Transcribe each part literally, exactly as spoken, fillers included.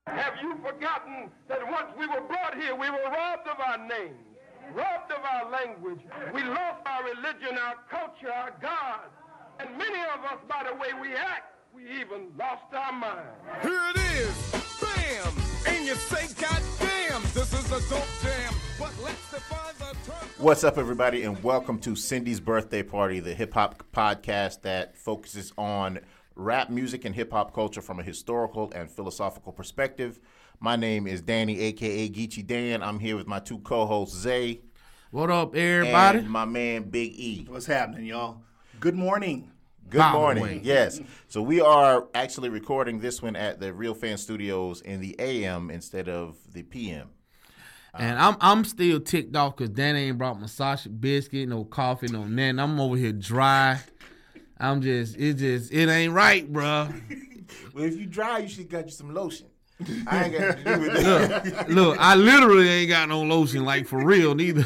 Have you forgotten that once we were brought here, we were robbed of our names, robbed of our language. We lost our religion, our culture, our God. And many of us, by the way we act, we even lost our mind. Here it is, bam! And you say, God damn, this is a dope jam. But let's define the term. What's up, everybody, and welcome to Cindy's Birthday Party, the hip-hop podcast that focuses on rap music and hip-hop culture from a historical and philosophical perspective. My name is Danny, a k a. Geechee Dan. I'm here with my two co-hosts, Zay. What up, everybody? And my man, Big E. What's happening, y'all? Good morning. Good By the morning. way. Yes. So we are actually recording this one at the Real Fan Studios in the A M instead of the P M. And I'm I'm still ticked off because Danny ain't brought my sausage biscuit, no coffee, no nothing. I'm over here dry. I'm just, it just, it ain't right, bro. Well, if you dry, you should got you some lotion. I ain't got to do with that. Look, look, I literally ain't got no lotion, like for real, neither.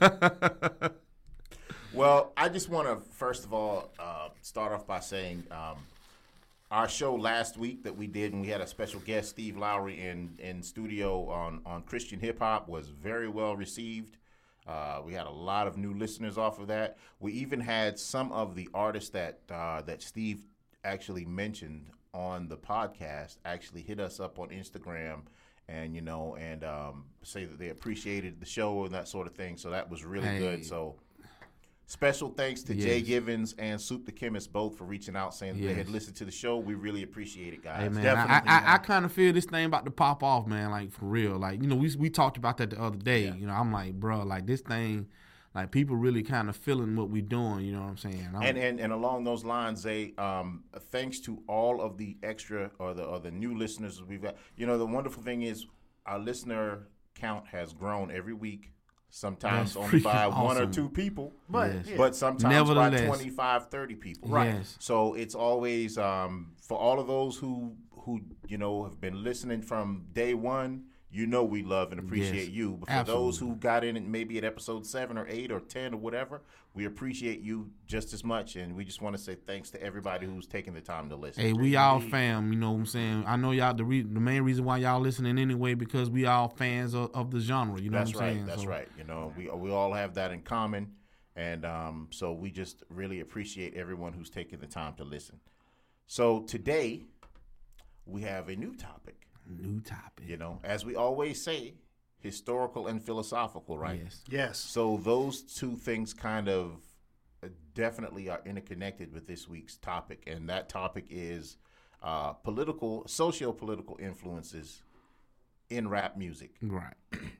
Well, I just want to, first of all, uh, start off by saying um, our show last week that we did, and we had a special guest, Steve Lowry, in, in studio on, on Christian hip-hop, was very well received. Uh, we had a lot of new listeners off of that. We even had some of the artists that uh, that Steve actually mentioned on the podcast actually hit us up on Instagram and, you know, and um, say that they appreciated the show and that sort of thing. So that was really Hey. good. So special thanks to Yes. Jay Givens and Soup the Chemist both for reaching out, saying that they had Yes. listened to the show. We really appreciate it, guys. Hey, man, Definitely, I, I, man. I kind of feel this thing about to pop off, man, like for real. Like, you know, we we talked about that the other day. Yeah. You know, I'm like, bro, like this thing, like people really kind of feeling what we doing, you know what I'm saying? I'm, And, and and along those lines, Zay, um, thanks to all of the extra or the or the new listeners we've got. You know, the wonderful thing is our listener count has grown every week. Sometimes That's only by freaking one or awesome. two people, But, Yes. yeah. but sometimes by Nevertheless. twenty-five, thirty people. Right. Yes. So it's always um, for all of those who who you know have been listening from day one. You know we love and appreciate Yes. you. But for Absolutely. those who got in it maybe at episode seven or eight or ten or whatever, we appreciate you just as much. And we just want to say thanks to everybody who's taking the time to listen. Hey, we all fam, you know what I'm saying? I know y'all, the re- the main reason why y'all listening anyway, because we all fans of, of the genre, you know That's what I'm right. saying? That's So, right. You know, we we all have that in common, and um, so we just really appreciate everyone who's taking the time to listen. So today, we have a new topic. New topic. You know, as we always say, historical and philosophical, right? Yes. Yes. So those two things kind of uh, definitely are interconnected with this week's topic, and that topic is uh, political, socio-political influences in rap music. Right.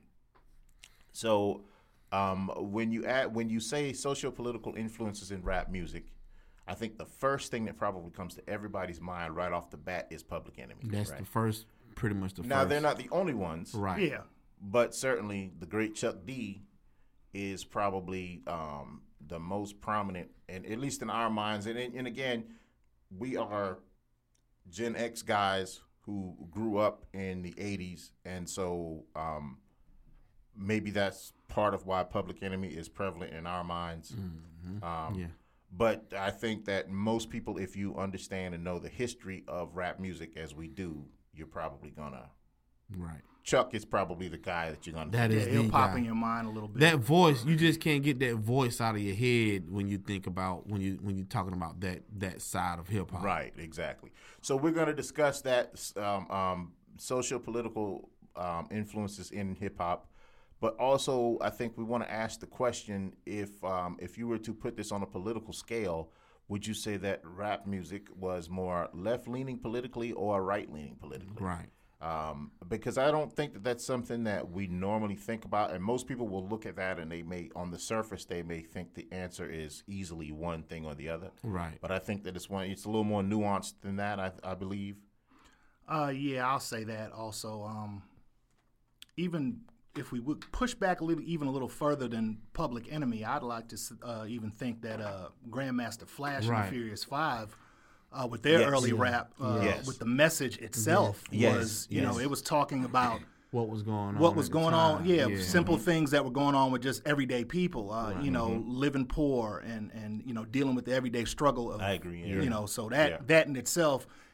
So um, when you add, when you say socio-political influences in rap music, I think the first thing that probably comes to everybody's mind right off the bat is Public Enemy. That's right? the first, pretty much the Now first. they're not the only ones, Right. Yeah. but certainly the great Chuck D is probably um, the most prominent, and at least in our minds. And and again, we are Gen X guys who grew up in the eighties, and so um, maybe that's part of why Public Enemy is prevalent in our minds. Mm-hmm. Um, Yeah. But I think that most people, if you understand and know the history of rap music as we do, you're probably gonna. Right. Chuck is probably the guy that you're gonna. That Yeah, is it'll the pop guy. in your mind a little bit. That voice, you just can't get that voice out of your head when you think about when you when you're talking about that that side of hip hop. Right, exactly. So we're going to discuss that um, um, socio-political um, influences in hip hop, but also I think we want to ask the question: if um, if you were to put this on a political scale, would you say that rap music was more left-leaning politically or right-leaning politically? Right. Um, because I don't think that that's something that we normally think about, and most people will look at that and they may, on the surface, they may think the answer is easily one thing or the other. Right. But I think that it's one. It's a little more nuanced than that. I, I believe. Uh, yeah, I'll say that also. Um, even if we would push back a little, even a little further than Public Enemy, I'd like to s- uh, even think that uh, Grandmaster Flash Right. and Furious Five, uh, with their Yes. early Yeah. rap, uh, Yes. with the message itself, Yes. was you Yes. know it was talking about What was going on? what was at the going time. on. Yeah, simple things that were going on with just everyday people. Uh, You know, Mm-hmm. living poor and and you know dealing with the everyday struggle of. I agree, yeah. You know, so that Yeah. that in itself,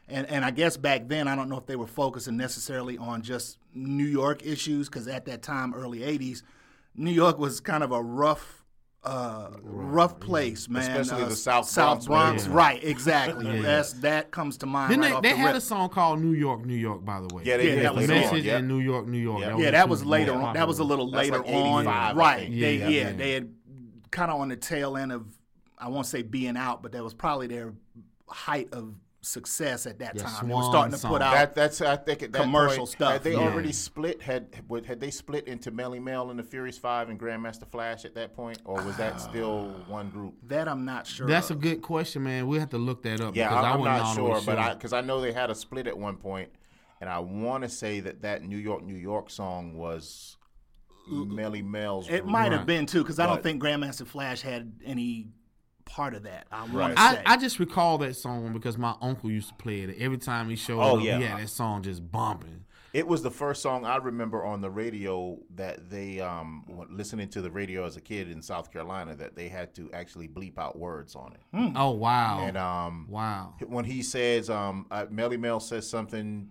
And and I guess back then, I don't know if they were focusing necessarily on just New York issues, because at that time, early eighties, New York was kind of a rough, uh, rough place, man. Especially uh, the South South Bronx, Bronx, yeah. right? Exactly. Yeah. That's that comes to mind. Then right they, off they the had rip. a song called New York, New York, by the way. Yeah, they Yeah, did that later was on, Message yep. in New York, New York. Yep. That Yeah, was that the was two later most on. That was a little That's later like on, eighty-five, I right? think. They, Yeah, yeah, yeah. they had kind of on the tail end of, I won't say being out, but that was probably their height of success at that Yeah, time. They were Swan starting to song. put out. That that's I think at that commercial point, stuff, Had they yeah. already split? Had would- had they split into Melly Mel and the Furious Five and Grandmaster Flash at that point, or was that still one group? that I'm not sure. That's a of. good question, man. We have to look that up. Yeah, because I, I I'm wasn't not all the way sure, but I because I know they had a split at one point, and I want to say that that New York, New York song was Melly Mel's. It group. might have Right. been too, because I don't But- think Grandmaster Flash had any part of that. I want Right. to I, say. I just recall that song because my uncle used to play it. Every time he showed Oh, up, yeah. he had that song just bumping. It was the first song I remember on the radio that they, um, when listening to the radio as a kid in South Carolina, that they had to actually bleep out words on it. Oh, wow. And um, wow. when he says, um, uh, Melly Mel says something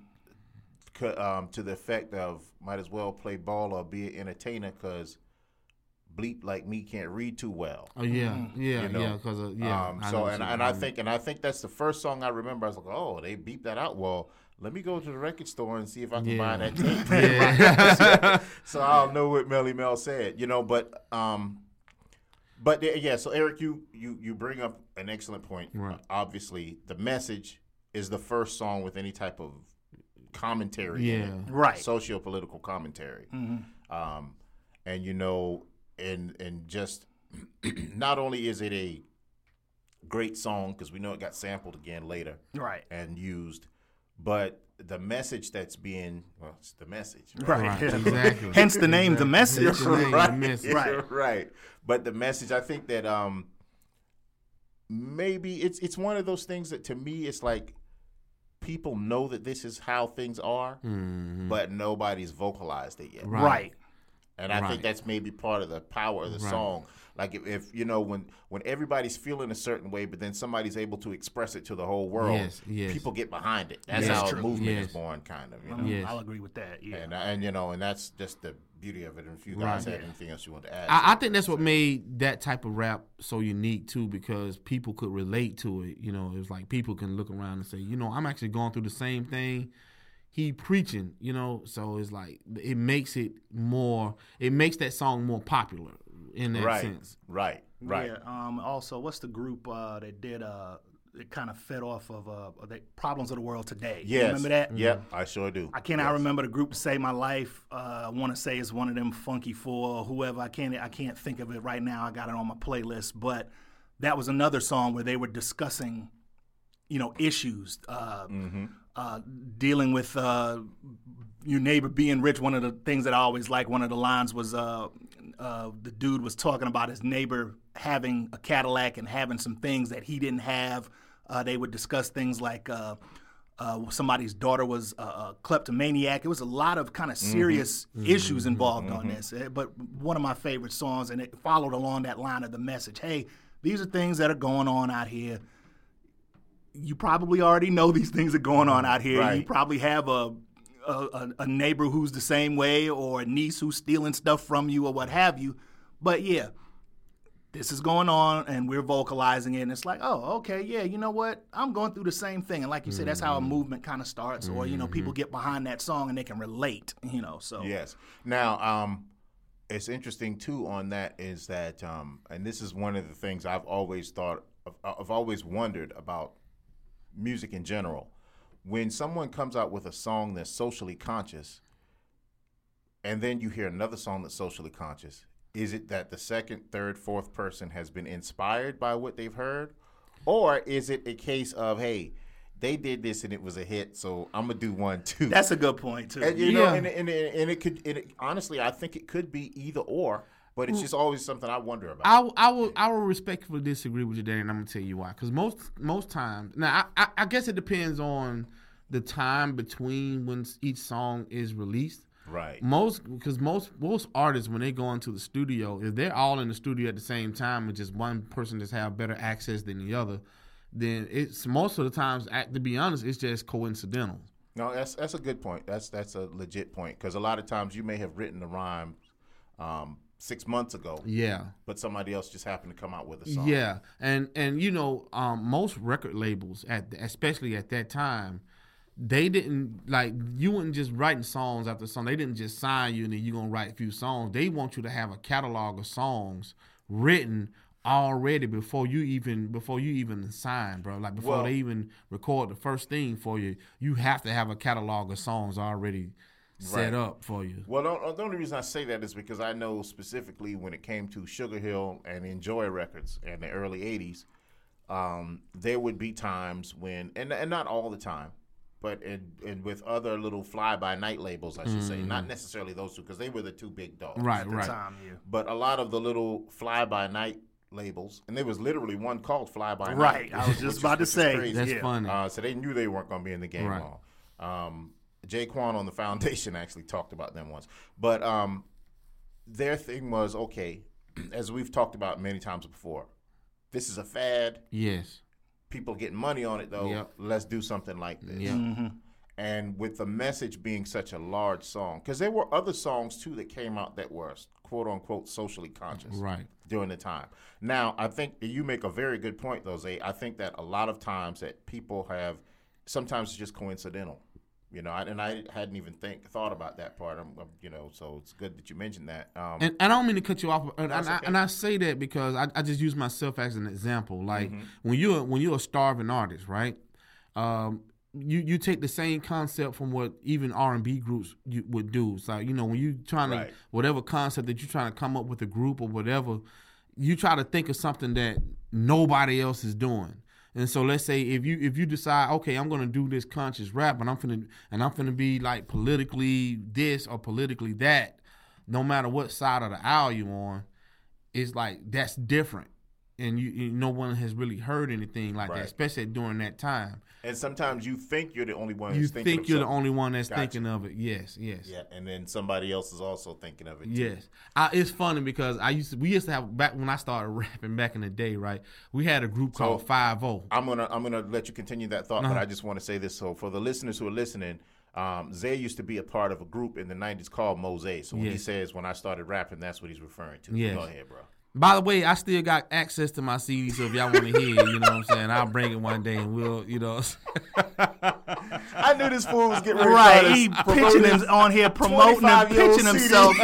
co- um, to the effect of, might as well play ball or be an entertainer because bleep like me can't read too well. Oh, yeah. Yeah, You know? yeah, because, uh, yeah. Um, I know so what and you and I mean. think and I think that's the first song I remember. I was like, oh, they beeped that out. Well, let me go to the record store and see if I can buy Yeah. that tape. Yeah. So I'll know what Melly Mel said, you know. But um, but uh, yeah. So Eric, you you you bring up an excellent point. Right. Obviously, the message is the first song with any type of commentary. in Yeah. it. Right. Socio-political commentary. Um, and you know, and and just not only is it a great song because we know it got sampled again later right. and used, but the message that's being well, it's the message, Right. Right, exactly. Hence the name, The Message. Hence the name, The right, Message. Right. right. But the message, I think that um, maybe it's it's one of those things that to me it's like people know that this is how things are, Mhm. but nobody's vocalized it yet. Right. Right. And I Right. think that's maybe part of the power of the Right. song. Like if, if you know when when everybody's feeling a certain way, but then somebody's able to express it to the whole world, Yes, yes. people get behind it. That's Yes, how true. a movement Yes. is born, kind of. You know? Um, Yes. I'll agree with that. Yeah. And and you know, and that's just the beauty of it. And if you guys Right. had anything else you want to add, I, I to think it, that's what so. made that type of rap so unique too, because people could relate to it. You know, it was like people can look around and say, you know, I'm actually going through the same thing he preaching. You know, so it's like it makes it more. It makes that song more popular in that right, sense. right, right. Yeah. Um, also, what's the group uh, that did? Uh, it kind of fed off of uh, the Problems of the World Today. You Yes. remember that? Yep, I sure do. I cannot Yes. remember the group to save my life. Uh, I want to say it's one of them Funky Four or whoever. I can't. I can't think of it right now. I got it on my playlist, but that was another song where they were discussing, you know, issues, uh, Mm-hmm. uh, dealing with uh, your neighbor being rich. One of the things that I always like, one of the lines was uh, uh, the dude was talking about his neighbor having a Cadillac and having some things that he didn't have. Uh, they would discuss things like uh, uh, somebody's daughter was a, a kleptomaniac. It was a lot of kind of serious issues involved on this. Uh, But one of my favorite songs, and it followed along that line of the message. Hey, these are things that are going on out here. You probably already know these things are going on out here. Right. You probably have a, a a a neighbor who's the same way, or a niece who's stealing stuff from you, or what have you. But yeah, this is going on, and we're vocalizing it, and it's like, oh, okay, yeah, you know what? I'm going through the same thing, and like you said, that's how a movement kind of starts, or you know, people get behind that song and they can relate, you know. So Yes. Now, um, it's interesting too on that is that, um, and this is one of the things I've always thought, of, I've always wondered about music in general. When someone comes out with a song that's socially conscious, and then you hear another song that's socially conscious, is it that the second, third, fourth person has been inspired by what they've heard? Or is it a case of, hey, they did this and it was a hit, so I'm going to do one too? that's a good point too. And you Yeah. know, and, and, and it could, and it, honestly, I think it could be either or, but it's just always something I wonder about. I, I will I will respectfully disagree with you there, and I'm gonna tell you why. Because most most times, now I, I, I guess it depends on the time between when each song is released. Right. Most because most most artists when they go into the studio, if they're all in the studio at the same time, and just one person just have better access than the other, then it's most of the times, at- to be honest, it's just coincidental. No, that's that's a good point. That's that's a legit point because a lot of times you may have written the rhyme um, six months ago, Yeah. but somebody else just happened to come out with a song. Yeah, and and you know, um, most record labels, at especially at that time, they didn't like you weren't just writing songs after song. They didn't just sign you and then you're gonna write a few songs. They want you to have a catalog of songs written already before you even before you even sign, bro. Like before Well- they even record the first thing for you, you have to have a catalog of songs already set Right. up for you. Well, the, the only reason I say that is because I know specifically when it came to Sugar Hill and Enjoy Records in the early eighties, um, there would be times when, and, and not all the time, but in, in with other little fly-by-night labels, I should say, not necessarily those two because they were the two big dogs. Right, At the right. time, yeah. But a lot of the little fly-by-night labels, and there was literally one called Fly-by-Night. Right, I was which just is- about to which is say. crazy. That's Yeah. funny. Uh, so they knew they weren't going to be in the game Right. long. Um, Jay Quan on the Foundation actually talked about them once. But um, their thing was, okay, as we've talked about many times before, this is a fad. Yes. People getting money on it, though. Yep. Let's do something like this. Yeah. And with the message being such a large song, because there were other songs, too, that came out that were, quote-unquote, socially conscious. Right. During the time. Now, I think you make a very good point, though, Zay. I think that a lot of times that people have, sometimes it's just coincidental, you know, and I hadn't even think thought about that part, I'm, I'm, you know, so it's good that you mentioned that. Um, And, and I don't mean to cut you off, and, That's and, I, okay. and I say that because I, I just use myself as an example. Like Mm-hmm. when you're when you're a starving artist, right? Um, you you take the same concept from what even R and B groups you, would do. So you know when you trying to Right. whatever concept that you're trying to come up with a group or whatever, you try to think of something that nobody else is doing. And so let's say if you if you decide, okay, I'm gonna do this conscious rap and I'm finna and I'm finna be like politically this or politically that, no matter what side of the aisle you're on, it's like that's different. And you, you no one has really heard anything like Right. that, especially during that time. and sometimes you think you're the only one You who's thinking think of you're the something. only one that's Gotcha. thinking of it. Yes, yes. Yeah, and then somebody else is also thinking of it, too. Yes, I, it's funny because I used to, we used to have back when I started rapping back in the day, right? We had a group called Five O. I'm gonna I'm gonna let you continue that thought, Uh-huh. but I just want to say this. So for the listeners who are listening, um, Zay used to be a part of a group in the nineties called Mosaic. So when he Yes. says when I started rapping, that's what he's referring to. Yes. Go ahead, bro. By the way, I still got access to my C D, so if y'all want to hear, it, you know what I'm saying, I'll bring it one day and we'll, you know. I knew this fool was getting ready Right, to he start pitching him on here, promoting him, twenty-five-year-old pitching C D. himself.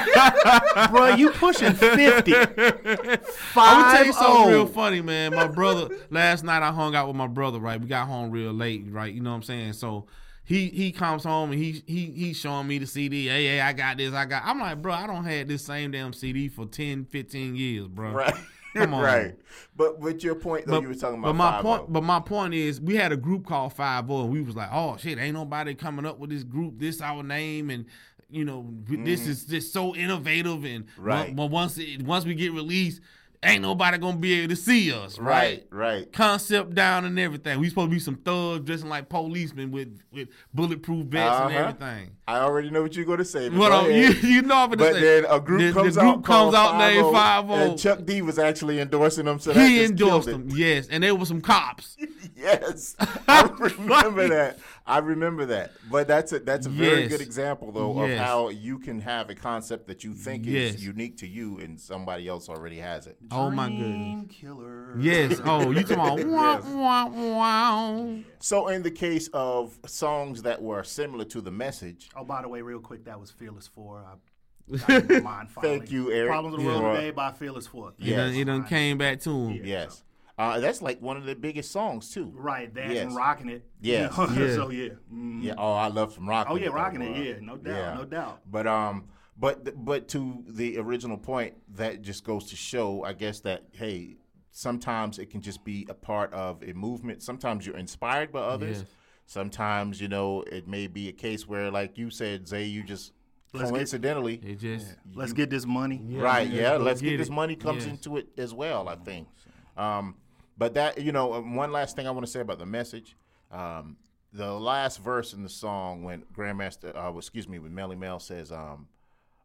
Yeah, bro, you pushing fifty. I'm gonna tell Five you something real oh. funny, man. My brother, last night I hung out with my brother, right? We got home real late, right? You know what I'm saying? So he he comes home and he he he's showing me the C D. Hey, hey, I got this, I got. I'm like, bro, I don't had this same damn C D for ten, fifteen years, bro. Right. Come on. Right. But with your point though, you were talking about but my five point, oh. but my point is, we had a group called Five O, and we was like, oh shit, ain't nobody coming up with this group, this our name, and you know, this is just so innovative, and Right. But once it, once we get released, ain't nobody gonna be able to see us, right? Right, right. Concept down and everything. We supposed to be some thugs dressing like policemen with, with bulletproof vests and Uh-huh. everything. I already know what you're going to say. But What go I'm- you, ahead. you know I'm gonna But say. then a group the, comes the group out, comes called out named five oh, Five O. and Chuck D was actually endorsing them. So that He just endorsed killed them, it. yes, and there were some cops. Yes, I remember that. I remember that. But that's a that's a very Yes. good example though Yes. of how you can have a concept that you think Yes. is unique to you and somebody else already has it. Oh my Dream goodness. Killer. Yes. Oh, you talking about Yes. wah, wah, wah. So in the case of songs that were similar to the message, Oh, by the way, real quick, that was Fearless Four. I, got it in my mind finally. Thank you, Eric. Problems of the World Yeah. Today by Fearless Four. He done, he done came back to him. yes, uh, that's like one of the biggest songs too. Right, that Yes. and rocking it. Yes. You know? Yeah. So yeah. Mm. Yeah. Oh, I love some rock. Oh yeah, though, rocking it. bro. Yeah, no doubt, no doubt. But um, but but to the original point, that just goes to show, I guess, that hey, sometimes it can just be a part of a movement. Sometimes you're inspired by others. Yes. Sometimes, you know, it may be a case where, like you said, Zay, you just Let's get- coincidentally, It just Let's get this money. right? yeah, Yeah, go let's get, get this it. money comes Yes. into it as well. I think. Um, but that you know, um, one last thing I want to say about the message. Um, the last verse in the song when Grandmaster, uh, excuse me, when Melly Mel says, um,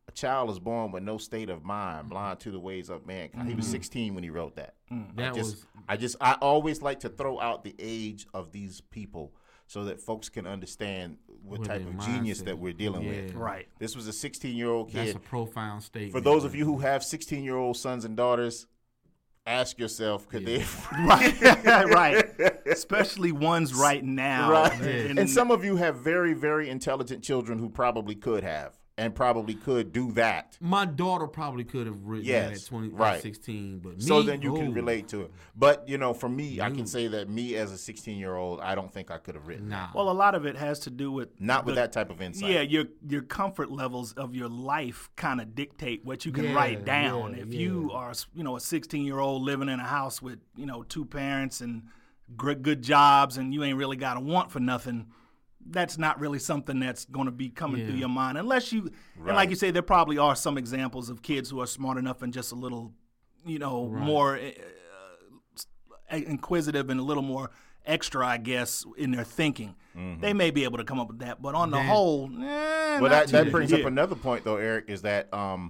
a child is born with no state of mind, blind to the ways of mankind. Mm-hmm. He was sixteen when he wrote that. Mm. That I just, was. I just, I always like to throw out the age of these people so that folks can understand what with type of genius mindset. That we're dealing yeah. with. Right. This was a sixteen-year-old kid. That's a profound statement. For those of you who have sixteen-year-old sons and daughters, ask yourself, could yeah. they? Right, right. Especially ones right now. Right. Yeah. And, and some of you have very, very intelligent children who probably could have. And probably could do that. My daughter probably could have written yes, that at twenty, right. sixteen, but me, so then you oh. can relate to it. But you know, for me, I can say that me as a sixteen-year-old, I don't think I could have written. Nah. Well, a lot of it has to do with not the, with that type of insight. Yeah, your your comfort levels of your life kind of dictate what you can yeah, write down. Yeah, if yeah. you are, you know, a sixteen-year-old living in a house with you know two parents and good, good jobs, and you ain't really got a want for nothing. That's not really something that's going to be coming yeah. through your mind unless you, right. and like you say, there probably are some examples of kids who are smart enough and just a little, you know, right. more uh, inquisitive and a little more extra, I guess, in their thinking. Mm-hmm. They may be able to come up with that, but on the that, whole, eh, well, that, that brings yeah. up another point, though, Eric, is that um,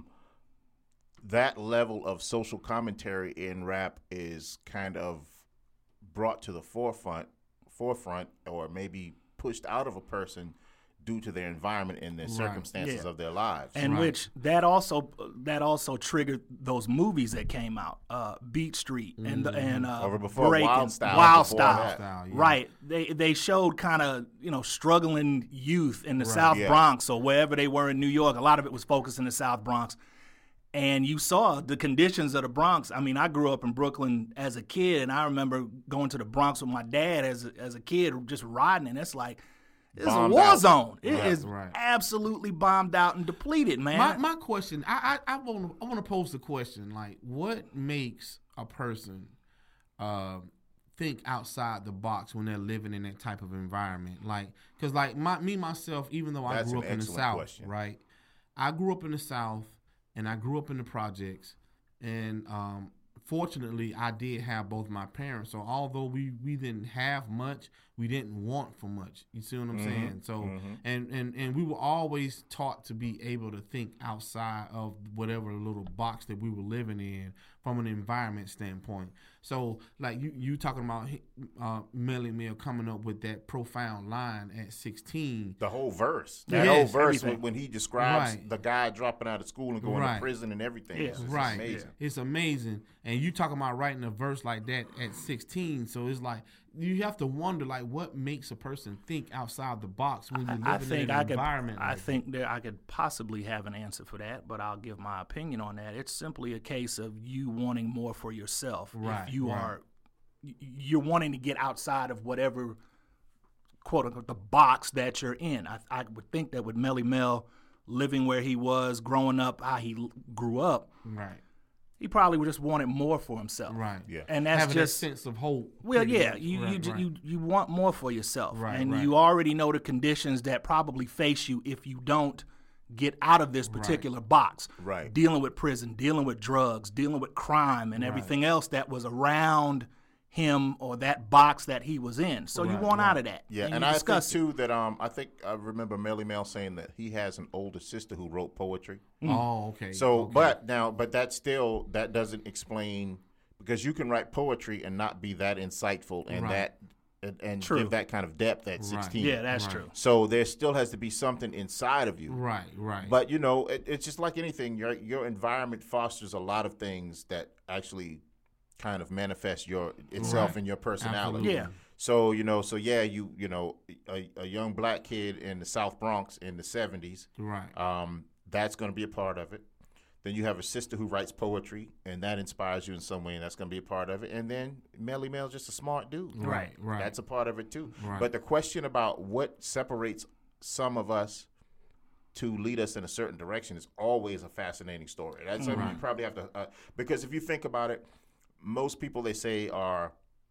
that level of social commentary in rap is kind of brought to the forefront, forefront, or maybe pushed out of a person due to their environment and their right. circumstances yeah. of their lives. And right. which that also that also triggered those movies that came out, uh, Beat Street mm-hmm. and and uh, Over before Breaking, Wild Style, Wild before Style, that. Style, yeah. right? They they showed kind of you know struggling youth in the Right. South Yeah. Bronx or wherever they were in New York. A lot of it was focused in the South Bronx. And you saw the conditions of the Bronx. I mean, I grew up in Brooklyn as a kid, and I remember going to the Bronx with my dad as a, as a kid, just riding, and it's like, it's Bombed a war out. zone. It Right, is right. absolutely bombed out and depleted, man. My my question, I I, I want to I want to pose the question, like, what makes a person uh, think outside the box when they're living in that type of environment? Like, because like my me myself, even though I That's grew an up in the excellent South, question. right? I grew up in the South, and I grew up in the projects, and um, fortunately, I did have both my parents. So although we, we didn't have much, we didn't want for much. You see what I'm mm-hmm. saying? So mm-hmm. and, and, and we were always taught to be able to think outside of whatever little box that we were living in from an environment standpoint. So like you you talking about uh, Melly Mel coming up with that profound line at sixteen. The whole verse. That Yes, whole verse everything. when, when he describes Right. the guy dropping out of school and going Right. to prison and everything. Yeah. It's just Right. amazing. It's amazing. And you talking about writing a verse like that at sixteen. So it's like you have to wonder like what makes a person think outside the box when you're living I think in an I could. environment. I like think that I could possibly have an answer for that, but I'll give my opinion on that. It's simply a case of you wanting more for yourself. Right, If you right. are, you're wanting to get outside of whatever quote unquote the box that you're in. I, I would think that with Melly Mel living where he was, growing up, how he l- grew up, right. he probably just wanted more for himself. Right. Yeah. And that's Having just that sense of hope. well, pretty yeah, much. you Right, you, ju- right. you you want more for yourself, Right, and right. you already know the conditions that probably face you if you don't get out of this particular box. Right. Dealing with prison, dealing with drugs, dealing with crime, and everything else that was around him or that box that he was in. So you Right, want right. out of that. Yeah, and, and you I think discuss it. too that um I think I remember Melly Mel saying that he has an older sister who wrote poetry. Oh, okay. So, okay. but now, but that still that doesn't explain because you can write poetry and not be that insightful and Right. that and, and True. give that kind of depth at sixteen. Yeah, that's Right. true. So there still has to be something inside of you. Right, right. But you know, it, it's just like anything. Your your environment fosters a lot of things that actually kind of manifest your itself Right. in your personality. Absolutely. Yeah. So you know, so yeah, you you know, a, a young black kid in the South Bronx in the seventies. right. Um, that's going to be a part of it. Then you have a sister who writes poetry, and that inspires you in some way, and that's going to be a part of it. And then Melly Mel's just a smart dude. Right, right. That's a part of it too. Right. But the question about what separates some of us to lead us in a certain direction is always a fascinating story. That's something you Right. probably have to, uh, because if you think about it, most people they say are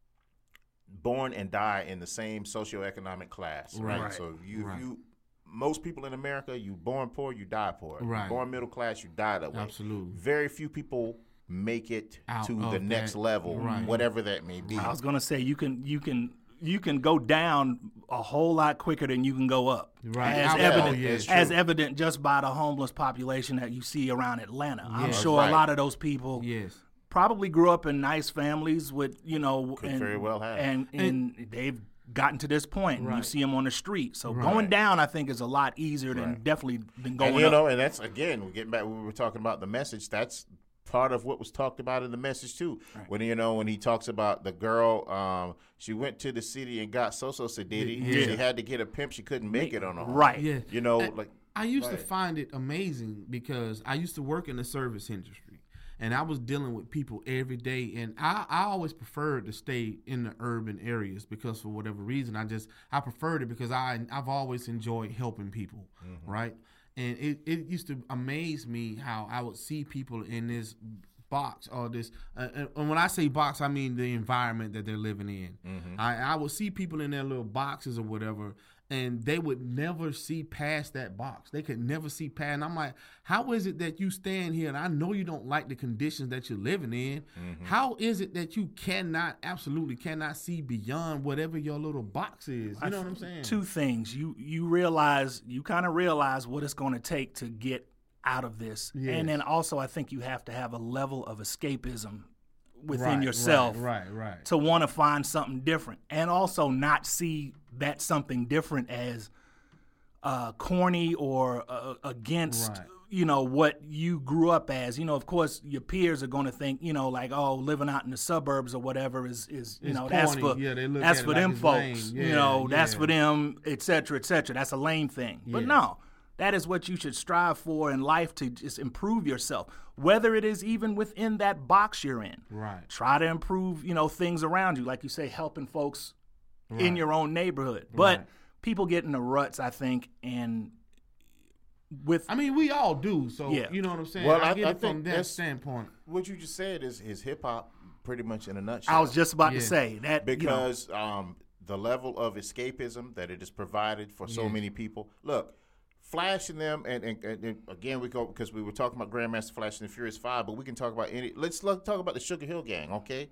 born and die in the same socioeconomic class, right? Right. So you, Right. you, most people in America, you born poor, you die poor. You Right. born middle class, you die that way. Absolutely. Very few people make it Out to of the next that- level, right. whatever that may be. I was gonna say you can you can you can go down a whole lot quicker than you can go up. Right. As Yeah, evident, yeah, it's as true. evident just by the homeless population that you see around Atlanta. I'm Yeah. sure Right. a lot of those people Yes. probably grew up in nice families with, you know, Could and, very well have. and, and they've gotten to this point, and you Right. see them on the street. So Right. going down, I think, is a lot easier than Right. definitely than going And you up. know, and that's again, we getting back when we were talking about the message. That's part of what was talked about in the message too. When you know, when he talks about the girl, um, she went to the city and got so-so sedity. Yeah. She had to get a pimp. She couldn't make it on her own. Right. Yeah. You know, I, like I used to Right. find it amazing because I used to work in the service industry, and I was dealing with people every day, and I, I always preferred to stay in the urban areas because for whatever reason I just I preferred it because I I've always enjoyed helping people, Mm-hmm. right? And it, it used to amaze me how I would see people in this box or this uh, and when I say box I mean the environment that they're living in. Mm-hmm. I, I would see people in their little boxes or whatever, and they would never see past that box. They could never see past. And I'm like, how is it that you stand here and I know you don't like the conditions that you're living in? Mm-hmm. How is it that you cannot, absolutely cannot see beyond whatever your little box is? You know what I'm saying? Two things. You you realize, you kind of realize what it's going to take to get out of this. Yes. And then also I think you have to have a level of escapism within Right, yourself Right, right, right. to want to find something different. And also not see that something different as uh, corny or uh, against, Right. you know, what you grew up as. You know, of course, your peers are going to think, you know, like, oh, living out in the suburbs or whatever is, is you It's know, that's corny. for, Yeah, they look that's at it for like them it's folks. lame. You Yeah, know, that's yeah. for them, et cetera, et cetera. That's a lame thing. But Yes. no, that is what you should strive for in life, to just improve yourself, whether it is even within that box you're in. Right. Try to improve, you know, things around you, like you say, helping folks in Right. your own neighborhood. But Right. people get in the ruts, I think, and with I mean, we all do. So Yeah. you know what I'm saying. Well, I, I- get I it from think that that's- standpoint. what you just said is is hip hop pretty much in a nutshell. I was just about Yeah. to say that you know, because um, the level of escapism that it has provided for so Yes. many people. Look, Flash and them, and, and, and, and again we go because we were talking about Grandmaster Flash and the Furious Five, but we can talk about any. Let's look, talk about the Sugar Hill Gang, okay?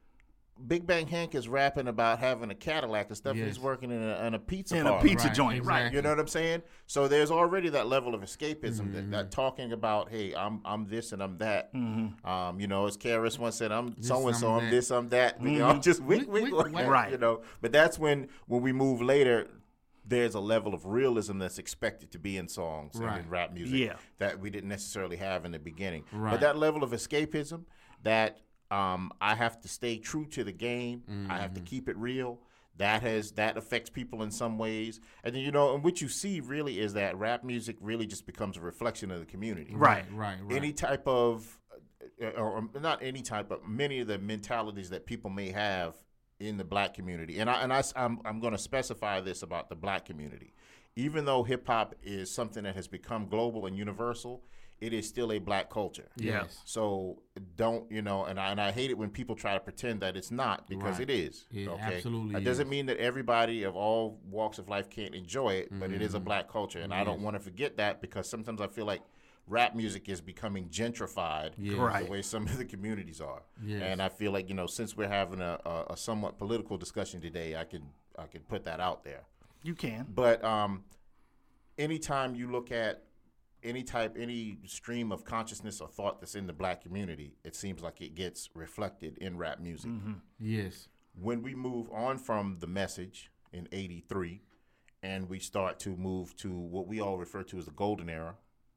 Big Bang Hank is rapping about having a Cadillac and stuff. And Yes. he's working in a, in a pizza in a parlor. pizza Right, joint, right? exactly. You know what I'm saying? So there's already that level of escapism Mm-hmm. that, that talking about, hey, I'm I'm this and I'm that. Um, you know, as K R S once said, I'm so and so, I'm I'm that. this, I'm that. We all just wick, Wick, wick, wick, wick, wick. Right. You know, but that's when when we move later. There's a level of realism that's expected to be in songs and Right. in rap music Yeah. that we didn't necessarily have in the beginning. Right. But that level of escapism that um, I have to stay true to the game. I have to keep it real. That has that affects people in some ways. And then you know, and what you see really is that rap music really just becomes a reflection of the community. Right. Right. Right. Any type of, uh, or not any type, but many of the mentalities that people may have in the black community, and I and I, I'm I'm going to specify this about the black community. Even though hip hop is something that has become global and universal, it is still a black culture. Yes. So don't you know? And I and I hate it when people try to pretend that it's not, because Right. it is. It okay? absolutely It doesn't is. mean that everybody of all walks of life can't enjoy it, but it is a black culture, and I don't Yes. want to forget that, because sometimes I feel like rap music is becoming gentrified Yes. Right. the way some of the communities are. Yes. And I feel like, you know, since we're having a, a, a somewhat political discussion today, I can I can put that out there. You can. But um, anytime you look at any type, any stream of consciousness or thought that's in the black community, it seems like it gets reflected in rap music. Yes. When we move on from the message in eighty-three and we start to move to what we all refer to as the golden era,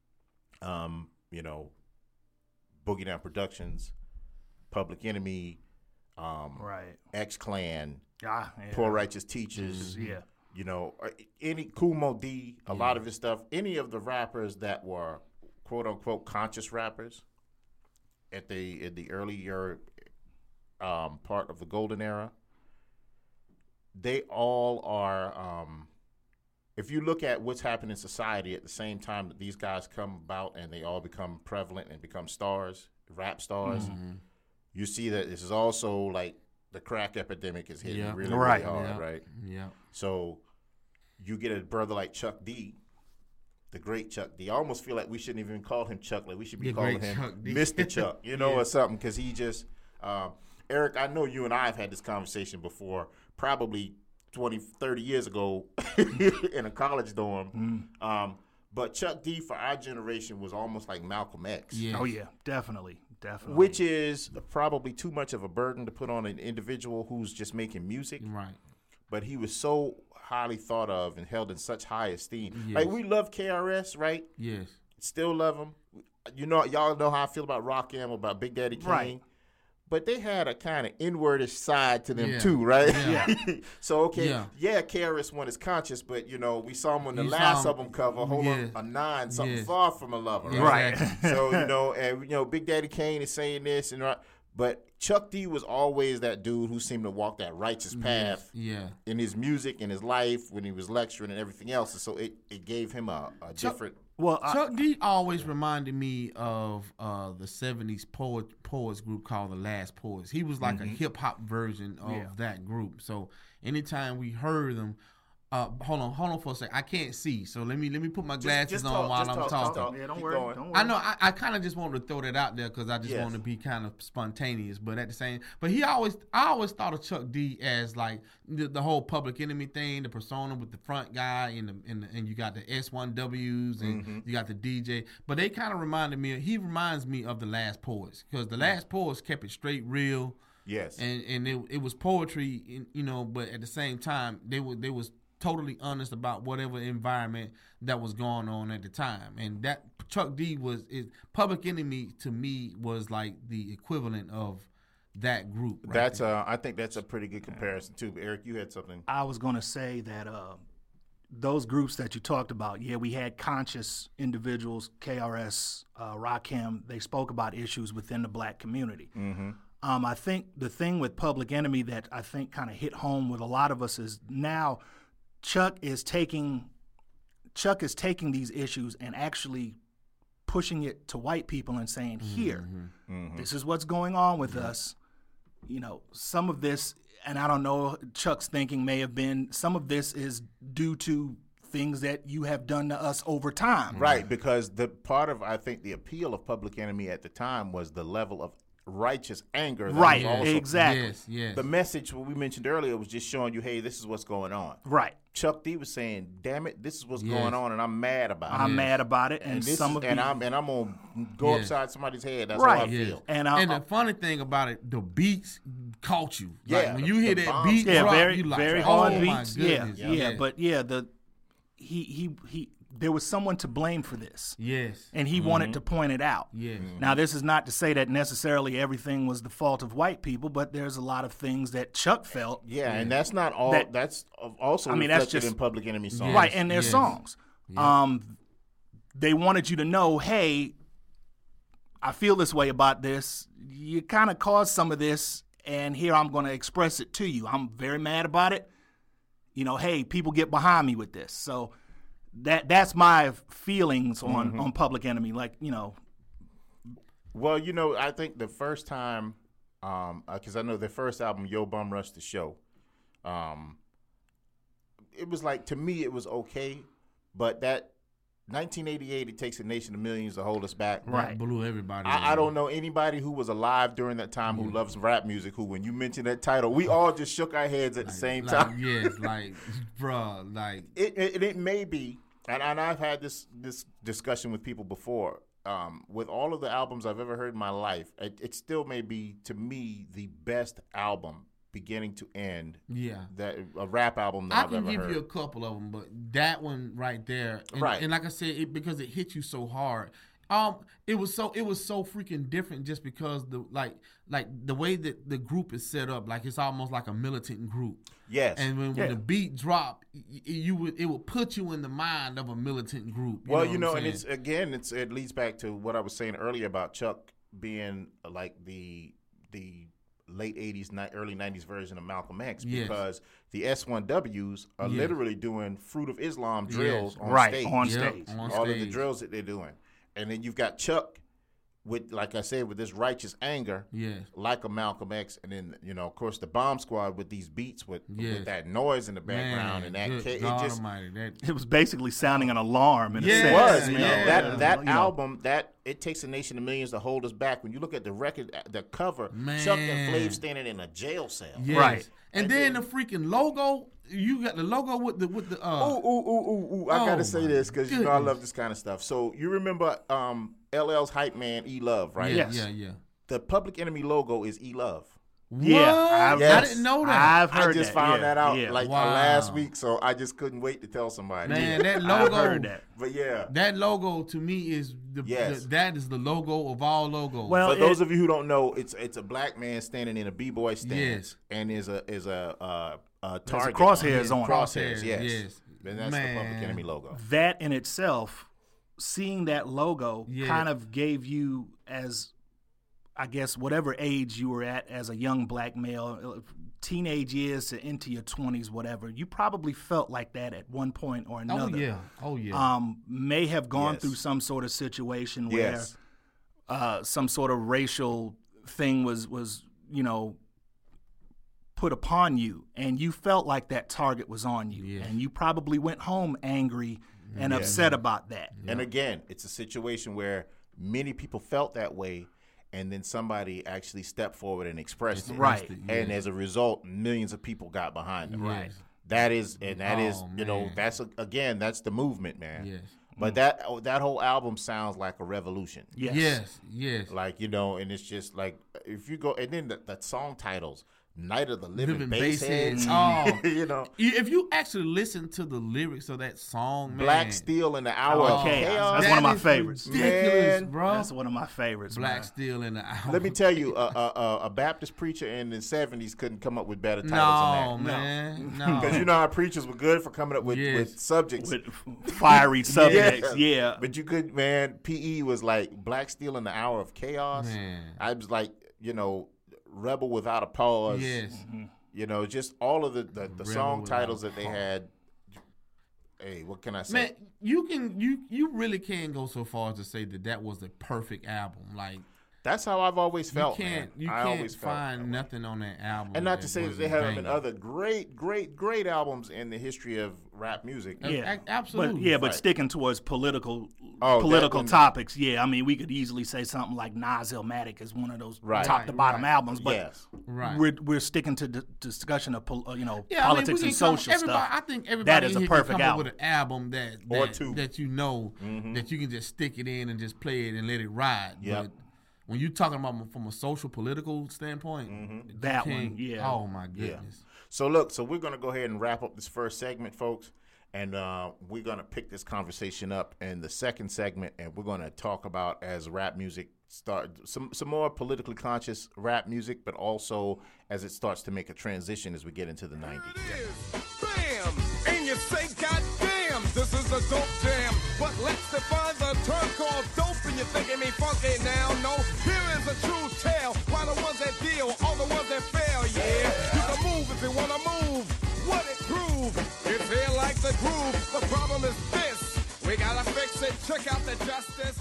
um, you know, Boogie Down Productions, Public Enemy, um, Right. X-Clan, Ah, yeah. Poor Righteous Teachers, Yeah. you know, uh, any Kool Moe D, a lot of his stuff, any of the rappers that were quote unquote conscious rappers at the in the earlier um, part of the golden era, they all are. Um, if you look at what's happened in society at the same time that these guys come about and they all become prevalent and become stars, rap stars, you see that this is also like the crack epidemic is hitting Yeah. really, Right. really hard, Yeah. right? Yeah. So you get a brother like Chuck D, the great Chuck D. I almost feel like we shouldn't even call him Chuck. Like we should be The calling great him Chuck D. Mister Chuck, you know, Yeah. or something, because he just. Um, Eric, I know you and I have had this conversation before, probably twenty, thirty years ago in a college dorm. Mm. Um, but Chuck D for our generation was almost like Malcolm X. Yes. Oh, yeah, definitely, definitely. Which is probably too much of a burden to put on an individual who's just making music. Right. But he was so highly thought of and held in such high esteem. Yes. Like, we love K R S, right? Yes. Still love him. You know, y'all know how I feel about Rakim, about Big Daddy Kane. Right. But they had a kind of inwardish side to them Yeah. too, right? Yeah. So, okay, yeah, Yeah. K R S One is conscious, but, you know, we saw him on the You last saw him- album cover, hold yeah. on, a nine, something Yeah. far from a lover, right? Right. Exactly. So, you know, and, you know, Big Daddy Kane is saying this, and but Chuck D was always that dude who seemed to walk that righteous path Yeah. in his music, in his life, when he was lecturing and everything else. And so it, it gave him a, a different... Well, I, Chuck D always reminded me of uh, the seventies poet, poets group called the Last Poets. He was like Mm-hmm. a hip hop version of Yeah. that group. So anytime we heard them, uh, hold on, hold on for a second. I can't see, so let me let me put my glasses just on talk, while just I'm talk, just talking. talk. yeah, don't Keep worry, going. don't worry. I know. I, I kind of just wanted to throw that out there because I just Yes. want to be kind of spontaneous, but at the same, but he always, I always thought of Chuck D as like the, the whole Public Enemy thing, the persona with the front guy, and the, and, the, and you got the S one Ws and Mm-hmm. you got the D J, but they kind of reminded me. He reminds me of the Last Poets because the Last Poets kept it straight real, Yes. and and it, it was poetry, in, you know, but at the same time they were they was totally honest about whatever environment that was going on at the time. And that Chuck D was is Public Enemy to me was like the equivalent of that group. Right That's there. uh, I think that's a pretty good comparison too. But Eric, you had something. I was going to say that uh, those groups that you talked about, yeah, we had conscious individuals, K R S, uh, Rakim, they spoke about issues within the black community. Mm-hmm. Um, I think the thing with Public Enemy that I think kind of hit home with a lot of us is now Chuck is taking Chuck is taking these issues and actually pushing it to white people and saying, here, Mm-hmm. this is what's going on with us. You know, some of this, and I don't know, Chuck's thinking may have been, some of this is due to things that you have done to us over time. Right, because the part of I think the appeal of Public Enemy at the time was the level of righteous anger. That Right, was also, exactly. Yes, yes. The message what we mentioned earlier was just showing you, hey, this is what's going on. Right. Chuck D was saying, damn it, this is what's Yes. going on, and I'm mad about I'm it. mad about it, and, And, this some is, of and the, I'm and I'm gonna go Yes. upside somebody's head. That's Right. how I Yes. feel. and, I, And the funny thing about it, the beats caught you. Yeah, like when the- you hear the that bombs- beat yeah, drop, very you like, very oh hard my beats. Yeah, goodness. yeah, yeah, but yeah, the he he he there was someone to blame for this. yes, And he wanted to point it out. yes. Now, this is not to say that necessarily everything was the fault of white people, but there's a lot of things that Chuck felt. Yeah, and that's not all. That- that's also I mean, that's reflected just- in Public Enemy songs. Yes. Right, in their yes. songs. Um, they wanted you to know, hey, I feel this way about this. You kind of caused some of this, and here I'm going to express it to you. I'm very mad about it. You know, hey, people get behind me with this. So that that's my feelings on, Mm-hmm. on Public Enemy. Like, you know, Well, you know, I think the first time, um, because I know the first album, Yo Bum Rush the Show, um, it was like, to me, it was okay, but that nineteen eighty-eight, It Takes a Nation of Millions to Hold Us Back. That blew everybody. I, I away. don't know anybody who was alive during that time who loves rap music, who, when you mentioned that title, we all just shook our heads at the same like, time. Yes, like, bruh, like, It, it, it may be, and, and I've had this, this discussion with people before, um, with all of the albums I've ever heard in my life, it, it still may be, to me, the best album, beginning to end, yeah. that a rap album that I I've can ever give heard. you a couple of them, but that one right there, and, Right. and like I said, it, because it hit you so hard. Um, it was so it was so freaking different just because the like like the way that the group is set up, like it's almost like a militant group. Yes. And when, Yeah. when the beat drop, y- you would it would put you in the mind of a militant group. You well, know you what know, I'm and saying? it's again, it's it leads back to what I was saying earlier about Chuck being uh, like the the late eighties, ni- early nineties version of Malcolm X, Yes. because the S one Ws are Yes. literally doing Fruit of Islam drills Yes. on right, stage. on Yep, stage. on all of the stage. drills that they're doing. And then you've got Chuck with, like I said, with this righteous anger, Yes. like a Malcolm X, and then you know, of course, the Bomb Squad with these beats with, Yes. with that noise in the background Man, and that good ca- it God just Almighty, that It was basically sounding an alarm in Yeah, a it sense. was you man. know, that that you know. album that it takes a nation of millions to hold us back. When you look at the record, the cover, Chuck and Man. Flav standing in a jail cell. yes. Right. And, And then, then- the freaking logo, you got the logo with the with the uh Ooh, ooh, ooh, ooh, ooh! I Oh, gotta say my this because you know I goodness. love this kind of stuff. So you remember um, L L's hype man E Love, right? yeah, Yes. yeah, yeah. The Public Enemy logo is E Love. Yeah, What? I- I Yes. didn't know that. I've heard I just that. found yeah, that out yeah. like uh, Wow. last week, so I just couldn't wait to tell somebody. Man, that I've logo heard that. But yeah, that logo to me is the, Yes. the that is the logo of all logos. Well, for those it- of you who don't know, it's it's a black man standing in a b-boy stance, Yes. and is a is a uh, a There's target crosshairs on it. crosshairs, yes, yes. and that's the Public Man. Enemy logo. that in itself, seeing that logo Yeah. kind of gave you, as I guess whatever age you were at as a young black male, teenage years to into your twenties, whatever, you probably felt like that at one point or oh another. yeah, oh yeah. Um, may have gone Yes. through some sort of situation where Yes, uh, some sort of racial thing was was you know put upon you, and you felt like that target was on you, Yeah. and you probably went home angry and Yes. upset about that. and again, it's a situation where many people felt that way, and then somebody actually stepped forward and expressed it, Right. Yes. And as a result, millions of people got behind them. Right. That is, and that is, Oh, you know, man. that's a, again, that's the movement, man. Yes. But that that whole album sounds like a revolution. Yes. Yes, yes. Like, you know, and it's just like if you go, and then the, the song titles, Night of the Living, Living Bassheads, Bassheads. Oh. you know, You- If you actually listen to the lyrics of that song, man, Black Steel in the Hour Oh, of Chaos. Chaos. That's that one of my is favorites. ridiculous, Man, bro. That's one of my favorites. Black man. Steel in the hour. Let me tell you, a, a, a, a Baptist preacher in the seventies couldn't come up with better titles No, than that. man, no. Because you know how preachers were good for coming up with, Yes. with subjects. With fiery subjects, yeah. But you could, man, P E was like Black Steel in the Hour of Chaos. Man. I was like, you know, Rebel Without a Pause. Yes. You know, just all of the, the, the Rebel song Without titles a that they Pause. had. Hey, what can I say? Man, you can you you really can go so far as to say that that was the perfect album. Like That's how I've always felt, you can't man. you I can't always felt that find way. nothing on that album. And not to say that wasn't there haven't been banging. other great, great, great albums in the history of rap music. Yeah, A- absolutely. But yeah, but Right. sticking towards political Oh, that political one- topics. Yeah, I mean, we could easily say something like Nas Illmatic is one of those Right. top to Right, bottom right. albums. But Yes. Right. we're we're sticking to the discussion of pol- uh, you know Yeah, I mean, we politics can and come- social everybody, stuff. I think everybody That is in a here perfect can come album. up with an album that, Or that two. that you know that you can just stick it in and just play it and let it ride. Yep. But when you're talking about from a social political standpoint, you That can't- one, yeah. Oh my Yeah. goodness. So look, so we're gonna go ahead and wrap up this first segment, folks, and uh, we're gonna pick this conversation up in the second segment, and we're gonna talk about as rap music start some some more politically conscious rap music, but also as it starts to make a transition as we get into the nineties. It is. Bam! And you say, God damn, this is a dope jam. But let's define the term called dope, and you're thinking me funky now. No, here is a true tale. Why the ones that deal, all the ones that fail, yeah. You can move if you wanna move. What it prove? It's here like the groove. The problem is this. We gotta fix it. Check out the justice.